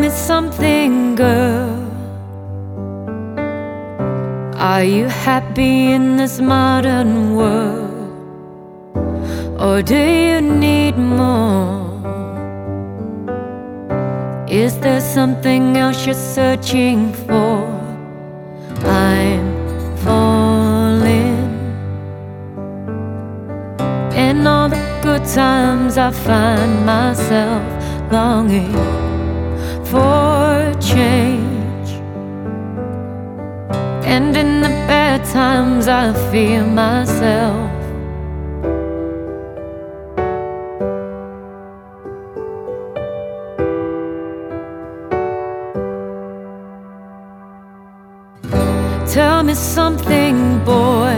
me something, girl. Are you happy in this modern world? Or do you need more? Is there something else you're searching for? I'm falling. In all the good times I find myself longing for change, and in the bad times I fear myself. Tell me something, boy.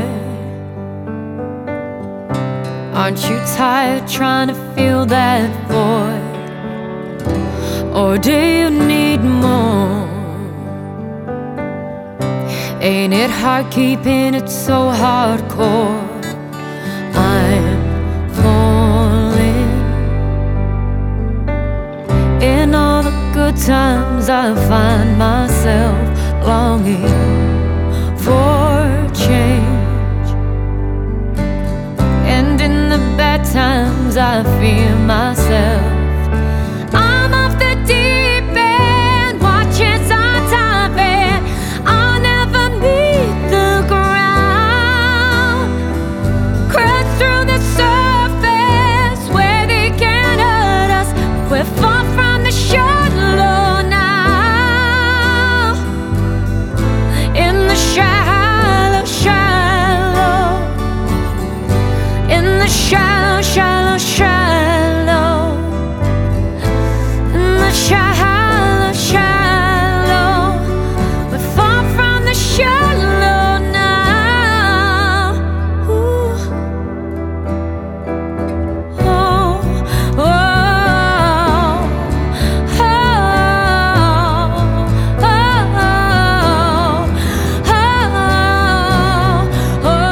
Aren't you tired trying to fill that void? Or do you need more? Ain't it hard keeping it so hardcore? I'm falling. In all the good times I find myself longing for change, and in the bad times I fear myself. I'm off the deep end, watch as I dive in. I'll never meet the ground, crash through the surface where they can't hurt us. We're far from the shallow now, in the shallow, shallow, in the shallow, shallow, shallow, in the shallow, shallow. We're far from the shallow now. Ooh. Oh, oh, oh, oh, oh, oh.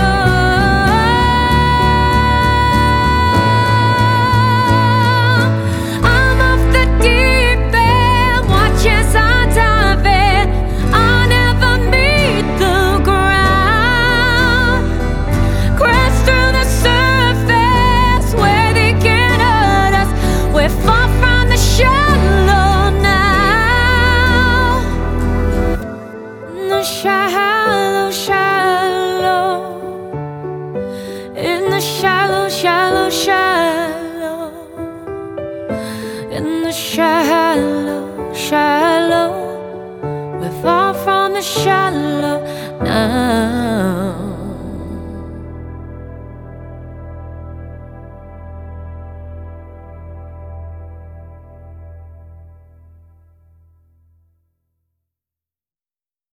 I'm off the deep end, watch as I dive in. I'll never meet the ground, crash through the surface where they can't hurt us. We're far from the shallow now, in the shallow, shallow, in the shallow, shallow, shallow, in the shallow, shallow. We're far from the shallow now.